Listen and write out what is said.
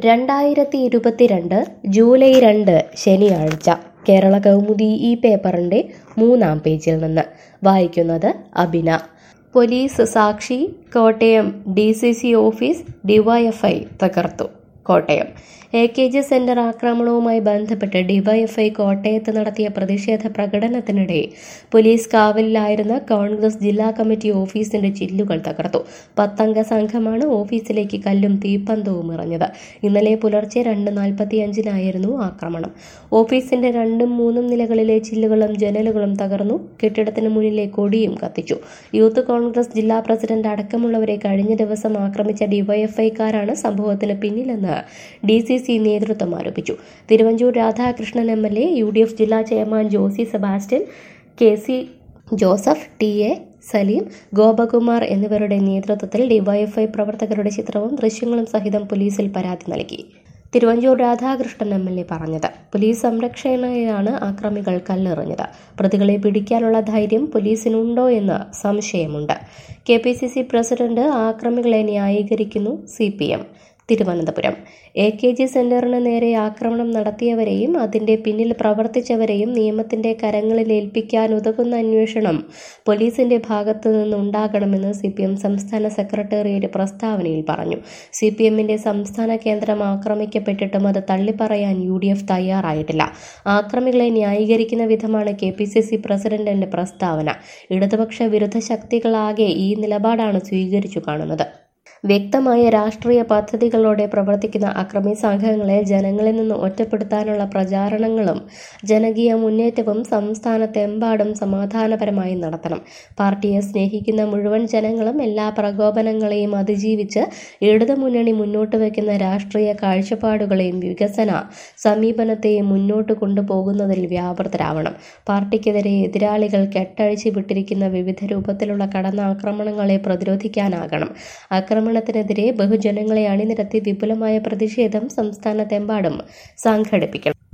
2022 July 2 ശനിയാഴ്ച കേരള കൗമുദി ഈ പേപ്പറിന്റെ 3-ാം പേജിൽ നിന്ന് വായിക്കുന്നത് അബിന. പോലീസ് സാക്ഷി കോട്ടയം DCC ഓഫീസ് ഡിവൈഎഫ്ഐ തകർത്തു. കോട്ടയം AKG സെന്റർ ആക്രമണവുമായി ബന്ധപ്പെട്ട് ഡിവൈഎഫ്ഐ കോട്ടയത്ത് നടത്തിയ പ്രതിഷേധ പ്രകടനത്തിനിടെ പോലീസ് കാവലിലായിരുന്ന കോൺഗ്രസ് ജില്ലാ കമ്മിറ്റി ഓഫീസിന്റെ ചില്ലുകൾ തകർത്തു. 10-അംഗ സംഘമാണ് ഓഫീസിലേക്ക് കല്ലും തീപ്പന്തവും എറിഞ്ഞത്. ഇന്നലെ പുലർച്ചെ 2:45-നായിരുന്നു ആക്രമണം. ഓഫീസിന്റെ 2ഉം 3ഉം നിലകളിലെ ചില്ലുകളും ജനലുകളും തകർന്നു. കെട്ടിടത്തിന് മുന്നിലെ കൊടിയും കത്തിച്ചു. യൂത്ത് കോൺഗ്രസ് ജില്ലാ പ്രസിഡന്റ് അടക്കമുള്ളവരെ കഴിഞ്ഞ ദിവസം ആക്രമിച്ച ഡിവൈഎഫ്ഐക്കാരാണ് സംഭവത്തിന് പിന്നിലെന്ന് DCC നേതൃത്വം ആരോപിച്ചു. തിരുവഞ്ചൂർ രാധാകൃഷ്ണൻ MLA, UDF ജില്ലാ chairman Josy Sebastian, KC Joseph, TA Saleem, Gopakumar എന്നിവരുടെ നേതൃത്വത്തിൽ ഡിവൈഎഫ്ഐ പ്രവർത്തകരുടെ ചിത്രവും ദൃശ്യങ്ങളും സഹിതം പോലീസിൽ പരാതി നൽകി. തിരുവഞ്ചൂർ രാധാകൃഷ്ണൻ MLA പറഞ്ഞത്, പോലീസ് സംരക്ഷണയിലാണ് ആക്രമികൾ കല്ലെറിഞ്ഞത്. പ്രതികളെ പിടിക്കാനുള്ള ധൈര്യം പോലീസിനുണ്ടോ എന്ന് സംശയമുണ്ട്. KPCC പ്രസിഡന്റ് ആക്രമികളെ ന്യായീകരിക്കുന്നു. CPM തിരുവനന്തപുരം AKG സെന്ററിന് നേരെ ആക്രമണം നടത്തിയവരെയും അതിന്റെ പിന്നിൽ പ്രവർത്തിച്ചവരെയും നിയമത്തിന്റെ കരങ്ങളിൽ ഏൽപ്പിക്കാൻ ഉതകുന്ന അന്വേഷണം പോലീസിന്റെ ഭാഗത്തു നിന്നുണ്ടാകണമെന്ന് CPM സംസ്ഥാന സെക്രട്ടേറിയറ്റ് പ്രസ്താവനയിൽ പറഞ്ഞു. CPMന്റെ സംസ്ഥാന കേന്ദ്രം ആക്രമിക്കപ്പെട്ടിട്ടും അത് തള്ളിപ്പറയാൻ UDF തയ്യാറായിട്ടില്ല. ആക്രമികളെ ന്യായീകരിക്കുന്ന വിധമാണ് KPCC പ്രസിഡന്റിന്റെ പ്രസ്താവന. ഇടതുപക്ഷ വിരുദ്ധ ശക്തികളാകെ ഈ നിലപാടാണ് സ്വീകരിച്ചു കാണുന്നത്. വ്യക്തമായ രാഷ്ട്രീയ പദ്ധതികളോടെ പ്രവർത്തിക്കുന്ന അക്രമി സംഘങ്ങളെ ജനങ്ങളിൽ നിന്ന് ഒറ്റപ്പെടുത്താനുള്ള പ്രചാരണങ്ങളും ജനകീയ മുന്നേറ്റവും സംസ്ഥാനത്തെമ്പാടും സമാധാനപരമായി നടത്തണം. പാർട്ടിയെ സ്നേഹിക്കുന്ന മുഴുവൻ ജനങ്ങളും എല്ലാ പ്രകോപനങ്ങളെയും അതിജീവിച്ച് ഇടതുമുന്നണി മുന്നോട്ട് വയ്ക്കുന്ന രാഷ്ട്രീയ കാഴ്ചപ്പാടുകളെയും വികസന സമീപനത്തെയും മുന്നോട്ട് കൊണ്ടുപോകുന്നതിൽ വ്യാപൃതരാവണം. പാർട്ടിക്കെതിരെ എതിരാളികൾ കെട്ടഴിച്ചു വിട്ടിരിക്കുന്ന വിവിധ രൂപത്തിലുള്ള കടന്നാക്രമണങ്ങളെ പ്രതിരോധിക്കാനാകണം. ആക്രമണത്തിനെതിരെ ബഹുജനങ്ങളെ അണിനിരത്തി വിപുലമായ പ്രതിഷേധം സംസ്ഥാനത്തെമ്പാടും സംഘടിപ്പിക്കണം.